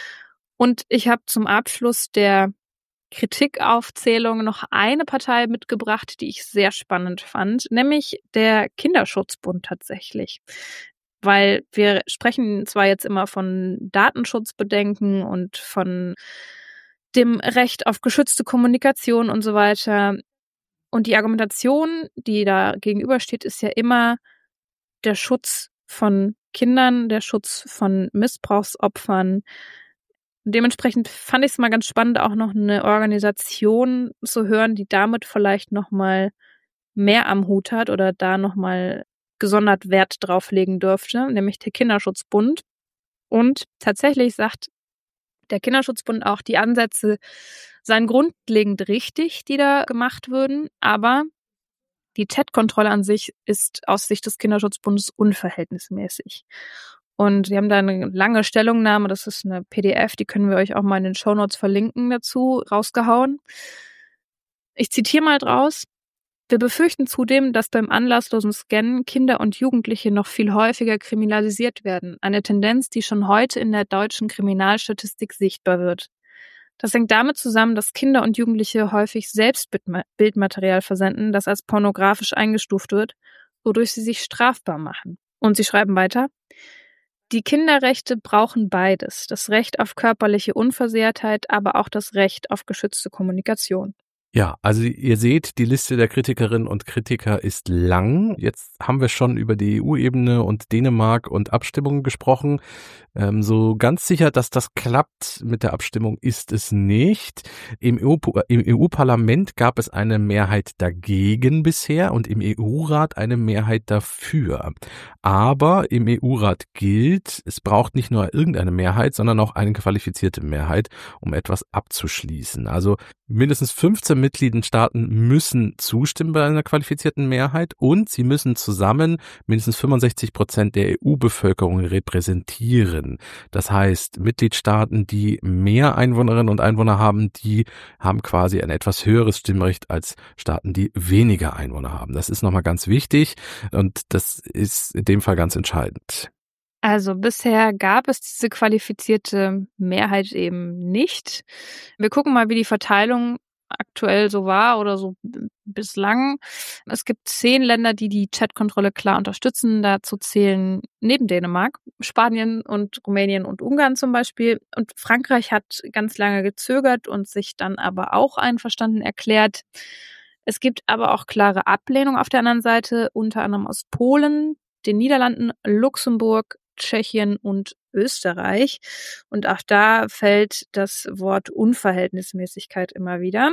Und ich habe zum Abschluss der Kritikaufzählung noch eine Partei mitgebracht, die ich sehr spannend fand, nämlich der Kinderschutzbund tatsächlich. Weil wir sprechen zwar jetzt immer von Datenschutzbedenken und von dem Recht auf geschützte Kommunikation und so weiter. Und die Argumentation, die da gegenübersteht, ist ja immer der Schutz von Kindern, der Schutz von Missbrauchsopfern. Dementsprechend fand ich es mal ganz spannend, auch noch eine Organisation zu hören, die damit vielleicht noch mal mehr am Hut hat oder da noch mal gesondert Wert drauflegen dürfte, nämlich der Kinderschutzbund. Und tatsächlich sagt der Kinderschutzbund auch, die Ansätze seien grundlegend richtig, die da gemacht würden, aber die Chatkontrolle an sich ist aus Sicht des Kinderschutzbundes unverhältnismäßig. Und wir haben da eine lange Stellungnahme, das ist eine PDF, die können wir euch auch mal in den Shownotes verlinken dazu, rausgehauen. Ich zitiere mal draus. Wir befürchten zudem, dass beim anlasslosen Scannen Kinder und Jugendliche noch viel häufiger kriminalisiert werden. Eine Tendenz, die schon heute in der deutschen Kriminalstatistik sichtbar wird. Das hängt damit zusammen, dass Kinder und Jugendliche häufig selbst Bildmaterial versenden, das als pornografisch eingestuft wird, wodurch sie sich strafbar machen. Und sie schreiben weiter: Die Kinderrechte brauchen beides. Das Recht auf körperliche Unversehrtheit, aber auch das Recht auf geschützte Kommunikation. Ja, also ihr seht, die Liste der Kritikerinnen und Kritiker ist lang. Jetzt haben wir schon über die EU-Ebene und Dänemark und Abstimmungen gesprochen. So ganz sicher, dass das klappt mit der Abstimmung, ist es nicht. Im EU-Parlament gab es eine Mehrheit dagegen bisher und im EU-Rat eine Mehrheit dafür. Aber im EU-Rat gilt, es braucht nicht nur irgendeine Mehrheit, sondern auch eine qualifizierte Mehrheit, um etwas abzuschließen. Also mindestens 15 Mitgliedstaaten müssen zustimmen bei einer qualifizierten Mehrheit und sie müssen zusammen mindestens 65% der EU-Bevölkerung repräsentieren. Das heißt, Mitgliedstaaten, die mehr Einwohnerinnen und Einwohner haben, die haben quasi ein etwas höheres Stimmrecht als Staaten, die weniger Einwohner haben. Das ist nochmal ganz wichtig und das ist in dem Fall ganz entscheidend. Also bisher gab es diese qualifizierte Mehrheit eben nicht. Wir gucken mal, wie die Verteilung aktuell so war oder so bislang. Es gibt 10 Länder, die die Chatkontrolle klar unterstützen. Dazu zählen neben Dänemark Spanien und Rumänien und Ungarn zum Beispiel. Und Frankreich hat ganz lange gezögert und sich dann aber auch einverstanden erklärt. Es gibt aber auch klare Ablehnung auf der anderen Seite, unter anderem aus Polen, den Niederlanden, Luxemburg, Tschechien und Österreich. Und auch da fällt das Wort Unverhältnismäßigkeit immer wieder.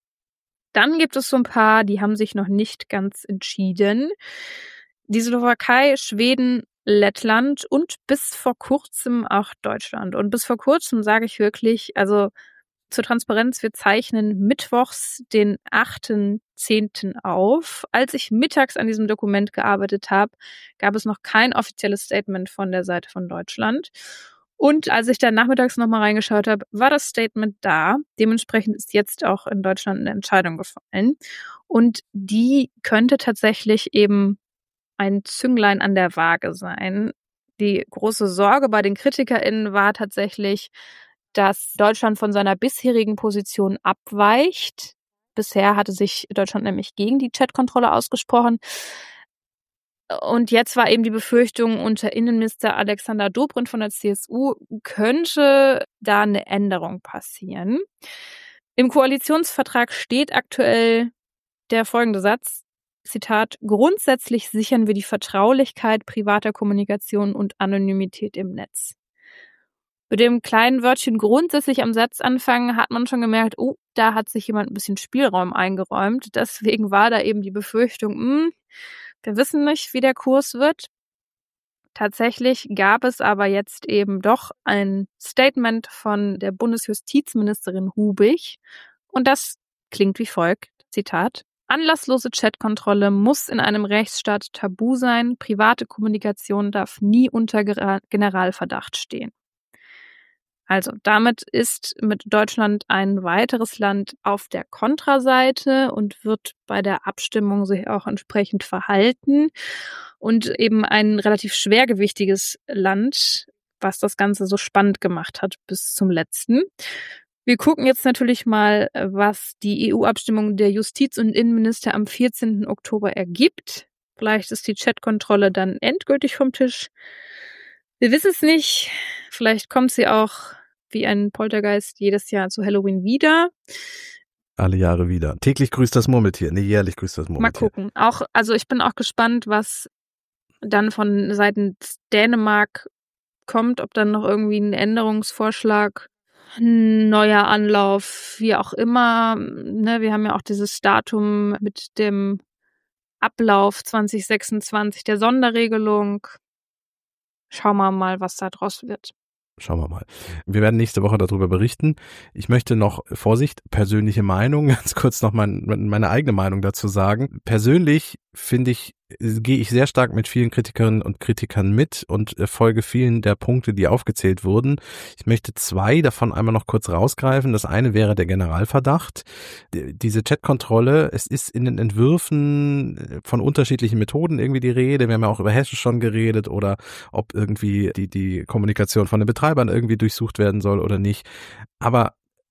Dann gibt es so ein paar, die haben sich noch nicht ganz entschieden. Die Slowakei, Schweden, Lettland und bis vor kurzem auch Deutschland. Und bis vor kurzem sage ich wirklich, also zur Transparenz, wir zeichnen mittwochs den 8.10. auf. Als ich mittags an diesem Dokument gearbeitet habe, gab es noch kein offizielles Statement von der Seite von Deutschland. Und als ich dann nachmittags nochmal reingeschaut habe, war das Statement da. Dementsprechend ist jetzt auch in Deutschland eine Entscheidung gefallen. Und die könnte tatsächlich eben ein Zünglein an der Waage sein. Die große Sorge bei den KritikerInnen war tatsächlich, dass Deutschland von seiner bisherigen Position abweicht. Bisher hatte sich Deutschland nämlich gegen die Chatkontrolle ausgesprochen. Und jetzt war eben die Befürchtung, unter Innenminister Alexander Dobrindt von der CSU könnte da eine Änderung passieren. Im Koalitionsvertrag steht aktuell der folgende Satz, Zitat, grundsätzlich sichern wir die Vertraulichkeit privater Kommunikation und Anonymität im Netz. Mit dem kleinen Wörtchen grundsätzlich am Satzanfang hat man schon gemerkt, oh, da hat sich jemand ein bisschen Spielraum eingeräumt. Deswegen war da eben die Befürchtung, wir wissen nicht, wie der Kurs wird. Tatsächlich gab es aber jetzt eben doch ein Statement von der Bundesjustizministerin Hubig. Und das klingt wie folgt, Zitat, anlasslose Chatkontrolle muss in einem Rechtsstaat tabu sein. Private Kommunikation darf nie unter Generalverdacht stehen. Also damit ist mit Deutschland ein weiteres Land auf der Kontraseite und wird bei der Abstimmung sich auch entsprechend verhalten und eben ein relativ schwergewichtiges Land, was das Ganze so spannend gemacht hat bis zum letzten. Wir gucken jetzt natürlich mal, was die EU-Abstimmung der Justiz- und Innenminister am 14. Oktober ergibt. Vielleicht ist die Chatkontrolle dann endgültig vom Tisch. Wir wissen es nicht. Vielleicht kommt sie auch wie ein Poltergeist jedes Jahr zu Halloween wieder. Alle Jahre wieder. Täglich grüßt das Murmeltier. Nee, jährlich grüßt das Murmeltier. Mal gucken. Also ich bin auch gespannt, was dann von Seiten Dänemark kommt, ob dann noch irgendwie ein Änderungsvorschlag, ein neuer Anlauf, wie auch immer. Ne, wir haben ja auch dieses Datum mit dem Ablauf 2026 der Sonderregelung. Schauen wir mal, was da draus wird. Schauen wir mal. Wir werden nächste Woche darüber berichten. Ich möchte noch, Vorsicht, persönliche Meinung, ganz kurz noch meine eigene Meinung dazu sagen. Persönlich gehe ich sehr stark mit vielen Kritikerinnen und Kritikern mit und folge vielen der Punkte, die aufgezählt wurden. Ich möchte 2 davon einmal noch kurz rausgreifen. Das eine wäre der Generalverdacht. Diese Chatkontrolle, es ist in den Entwürfen von unterschiedlichen Methoden irgendwie die Rede. Wir haben ja auch über Hashes schon geredet oder ob irgendwie die Kommunikation von den Betreibern irgendwie durchsucht werden soll oder nicht. Aber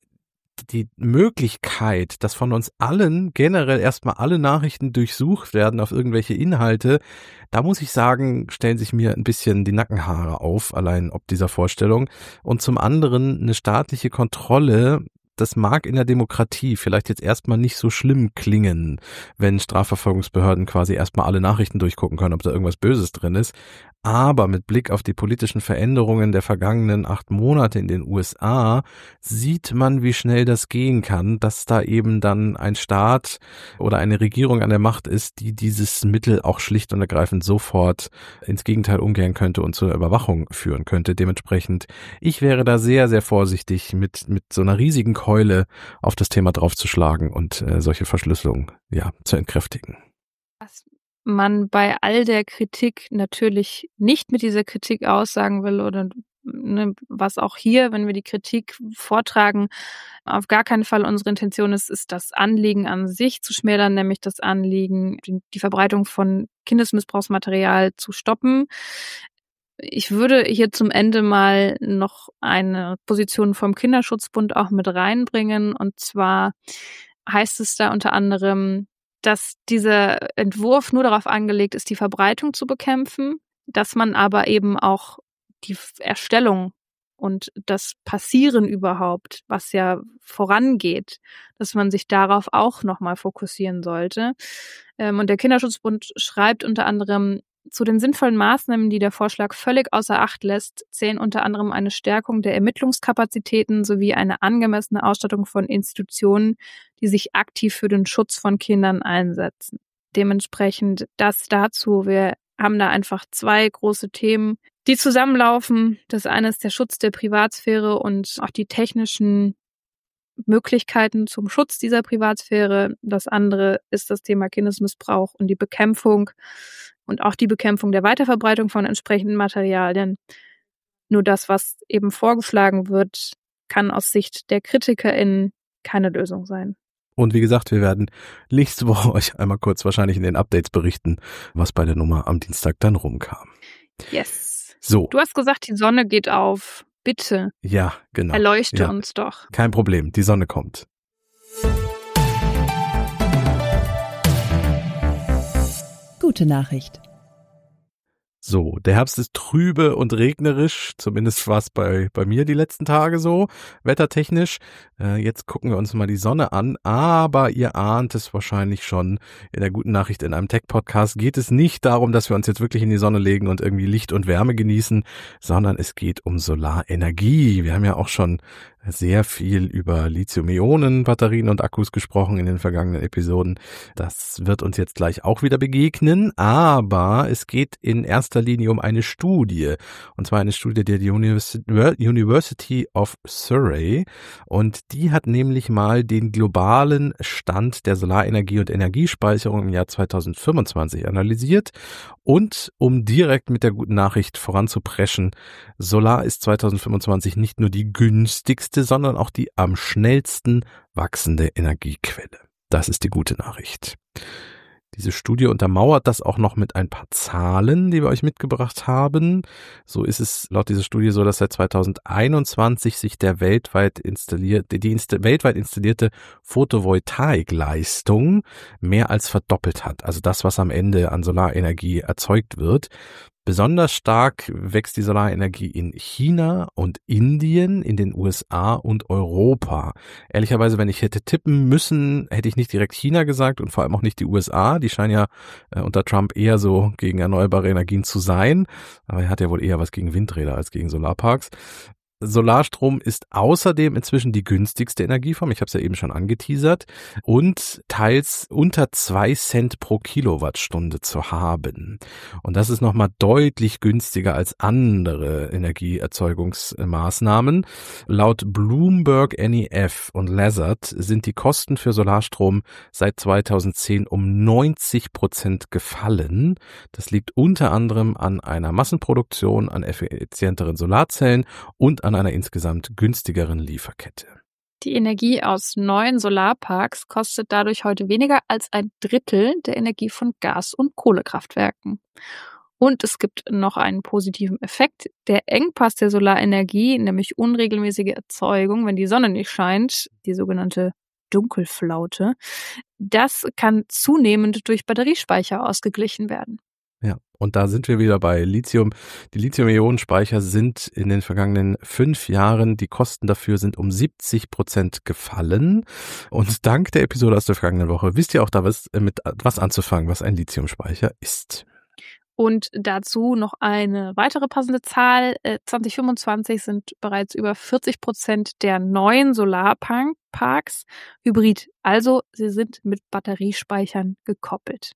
die Möglichkeit, dass von uns allen generell erstmal alle Nachrichten durchsucht werden auf irgendwelche Inhalte, da muss ich sagen, stellen sich mir ein bisschen die Nackenhaare auf, allein ob dieser Vorstellung. Und zum anderen eine staatliche Kontrolle, das mag in der Demokratie vielleicht jetzt erstmal nicht so schlimm klingen, wenn Strafverfolgungsbehörden quasi erstmal alle Nachrichten durchgucken können, ob da irgendwas Böses drin ist. Aber mit Blick auf die politischen Veränderungen der vergangenen 8 Monate in den USA sieht man, wie schnell das gehen kann, dass da eben dann ein Staat oder eine Regierung an der Macht ist, die dieses Mittel auch schlicht und ergreifend sofort ins Gegenteil umkehren könnte und zur Überwachung führen könnte. Dementsprechend, ich wäre da sehr, sehr vorsichtig mit so einer riesigen Keule auf das Thema draufzuschlagen und solche Verschlüsselungen zu entkräftigen. Man bei all der Kritik natürlich nicht mit dieser Kritik aussagen will oder was auch hier, wenn wir die Kritik vortragen, auf gar keinen Fall unsere Intention ist das Anliegen an sich zu schmälern, nämlich das Anliegen, die Verbreitung von Kindesmissbrauchsmaterial zu stoppen. Ich würde hier zum Ende mal noch eine Position vom Kinderschutzbund auch mit reinbringen. Und zwar heißt es da unter anderem, dass dieser Entwurf nur darauf angelegt ist, die Verbreitung zu bekämpfen, dass man aber eben auch die Erstellung und das Passieren überhaupt, was ja vorangeht, dass man sich darauf auch nochmal fokussieren sollte. Und der Kinderschutzbund schreibt unter anderem, zu den sinnvollen Maßnahmen, die der Vorschlag völlig außer Acht lässt, zählen unter anderem eine Stärkung der Ermittlungskapazitäten sowie eine angemessene Ausstattung von Institutionen, die sich aktiv für den Schutz von Kindern einsetzen. Dementsprechend das dazu. Wir haben da einfach 2 große Themen, die zusammenlaufen. Das eine ist der Schutz der Privatsphäre und auch die technischen Möglichkeiten zum Schutz dieser Privatsphäre. Das andere ist das Thema Kindesmissbrauch und die Bekämpfung und auch die Bekämpfung der Weiterverbreitung von entsprechenden Materialien. Nur das, was eben vorgeschlagen wird, kann aus Sicht der KritikerInnen keine Lösung sein. Und wie gesagt, wir werden nächste Woche euch einmal kurz wahrscheinlich in den Updates berichten, was bei der Nummer am Dienstag dann rumkam. Yes. So. Du hast gesagt, die Sonne geht auf. Bitte. Ja, genau. Erleuchte uns doch. Kein Problem, die Sonne kommt. Gute Nachricht. So, der Herbst ist trübe und regnerisch, zumindest war es bei mir die letzten Tage so, wettertechnisch. Jetzt gucken wir uns mal die Sonne an, aber ihr ahnt es wahrscheinlich schon, in der guten Nachricht in einem Tech-Podcast geht es nicht darum, dass wir uns jetzt wirklich in die Sonne legen und irgendwie Licht und Wärme genießen, sondern es geht um Solarenergie. Wir haben ja auch schon sehr viel über Lithium-Ionen-Batterien und Akkus gesprochen in den vergangenen Episoden. Das wird uns jetzt gleich auch wieder begegnen, aber es geht in erster Linie um eine Studie, und zwar eine Studie der University of Surrey, und die hat nämlich mal den globalen Stand der Solarenergie und Energiespeicherung im Jahr 2025 analysiert, und um direkt mit der guten Nachricht voranzupreschen, Solar ist 2025 nicht nur die günstigste, sondern auch die am schnellsten wachsende Energiequelle. Das ist die gute Nachricht. Diese Studie untermauert das auch noch mit ein paar Zahlen, die wir euch mitgebracht haben. So ist es laut dieser Studie so, dass seit 2021 sich die weltweit installierte Photovoltaikleistung mehr als verdoppelt hat. Also das, was am Ende an Solarenergie erzeugt wird. Besonders stark wächst die Solarenergie in China und Indien, in den USA und Europa. Ehrlicherweise, wenn ich hätte tippen müssen, hätte ich nicht direkt China gesagt und vor allem auch nicht die USA. Die scheinen ja unter Trump eher so gegen erneuerbare Energien zu sein. Aber er hat ja wohl eher was gegen Windräder als gegen Solarparks. Solarstrom ist außerdem inzwischen die günstigste Energieform, ich habe es ja eben schon angeteasert, und teils unter 2 Cent pro Kilowattstunde zu haben. Und das ist nochmal deutlich günstiger als andere Energieerzeugungsmaßnahmen. Laut Bloomberg NEF und Lazard sind die Kosten für Solarstrom seit 2010 um 90% gefallen. Das liegt unter anderem an einer Massenproduktion, an effizienteren Solarzellen und an einer insgesamt günstigeren Lieferkette. Die Energie aus neuen Solarparks kostet dadurch heute weniger als 1/3 der Energie von Gas- und Kohlekraftwerken. Und es gibt noch einen positiven Effekt. Der Engpass der Solarenergie, nämlich unregelmäßige Erzeugung, wenn die Sonne nicht scheint, die sogenannte Dunkelflaute, das kann zunehmend durch Batteriespeicher ausgeglichen werden. Ja, und da sind wir wieder bei Lithium. Die Lithium-Ionen-Speicher sind in den vergangenen 5 Jahren, die Kosten dafür sind um 70% gefallen. Und dank der Episode aus der vergangenen Woche wisst ihr auch da mit was anzufangen, was ein Lithiumspeicher ist. Und dazu noch eine weitere passende Zahl. 2025 sind bereits über 40% der neuen Solarparks hybrid. Also sie sind mit Batteriespeichern gekoppelt.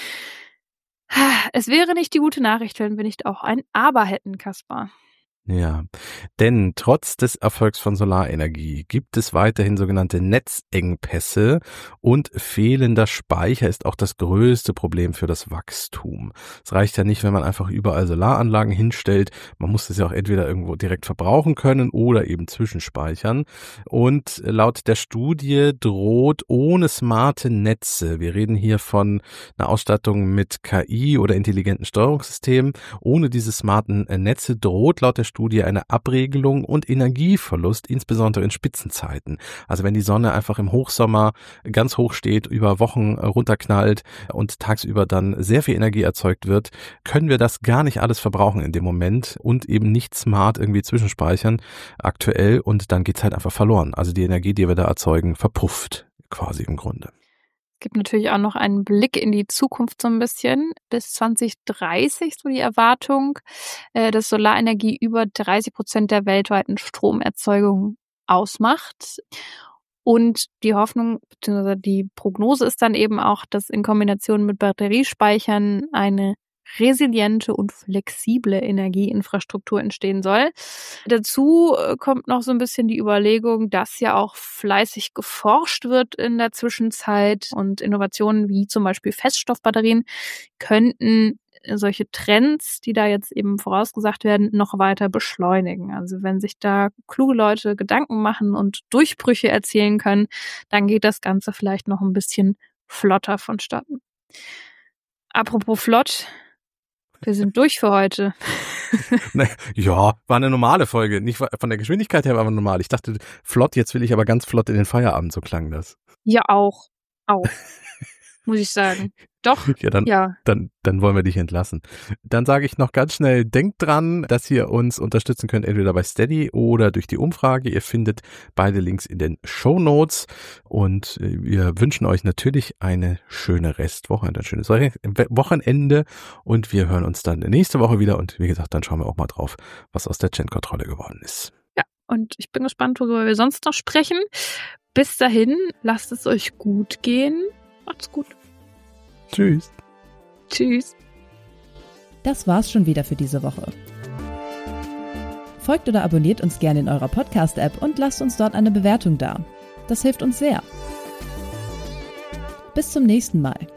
Es wäre nicht die gute Nachricht, wenn wir nicht auch ein Aber hätten, Kaspar. Ja, denn trotz des Erfolgs von Solarenergie gibt es weiterhin sogenannte Netzengpässe und fehlender Speicher ist auch das größte Problem für das Wachstum. Es reicht ja nicht, wenn man einfach überall Solaranlagen hinstellt. Man muss es ja auch entweder irgendwo direkt verbrauchen können oder eben zwischenspeichern. Und laut der Studie droht ohne smarte Netze, wir reden hier von einer Ausstattung mit KI oder intelligenten Steuerungssystemen, ohne diese smarten Netze droht laut der Studie eine Abregelung und Energieverlust, insbesondere in Spitzenzeiten. Also wenn die Sonne einfach im Hochsommer ganz hoch steht, über Wochen runterknallt und tagsüber dann sehr viel Energie erzeugt wird, können wir das gar nicht alles verbrauchen in dem Moment und eben nicht smart irgendwie zwischenspeichern aktuell und dann geht's halt einfach verloren. Also die Energie, die wir da erzeugen, verpufft quasi im Grunde. Es gibt natürlich auch noch einen Blick in die Zukunft so ein bisschen. Bis 2030 so die Erwartung, dass Solarenergie über 30% der weltweiten Stromerzeugung ausmacht. Und die Hoffnung bzw. die Prognose ist dann eben auch, dass in Kombination mit Batteriespeichern eine resiliente und flexible Energieinfrastruktur entstehen soll. Dazu kommt noch so ein bisschen die Überlegung, dass ja auch fleißig geforscht wird in der Zwischenzeit und Innovationen wie zum Beispiel Feststoffbatterien könnten solche Trends, die da jetzt eben vorausgesagt werden, noch weiter beschleunigen. Also wenn sich da kluge Leute Gedanken machen und Durchbrüche erzielen können, dann geht das Ganze vielleicht noch ein bisschen flotter vonstatten. Apropos flott, wir sind durch für heute. Ja, war eine normale Folge. Nicht von der Geschwindigkeit her, aber normal. Ich dachte, flott, jetzt will ich aber ganz flott in den Feierabend, so klang das. Ja, auch. Muss ich sagen. Doch, ja. Dann wollen wir dich entlassen. Dann sage ich noch ganz schnell, denkt dran, dass ihr uns unterstützen könnt, entweder bei Steady oder durch die Umfrage. Ihr findet beide Links in den Shownotes und wir wünschen euch natürlich eine schöne Restwoche, ein schönes Wochenende und wir hören uns dann nächste Woche wieder und wie gesagt, dann schauen wir auch mal drauf, was aus der Gen-Kontrolle geworden ist. Ja, und ich bin gespannt, worüber wir sonst noch sprechen. Bis dahin, lasst es euch gut gehen. Macht's gut. Tschüss. Tschüss. Das war's schon wieder für diese Woche. Folgt oder abonniert uns gerne in eurer Podcast-App und lasst uns dort eine Bewertung da. Das hilft uns sehr. Bis zum nächsten Mal.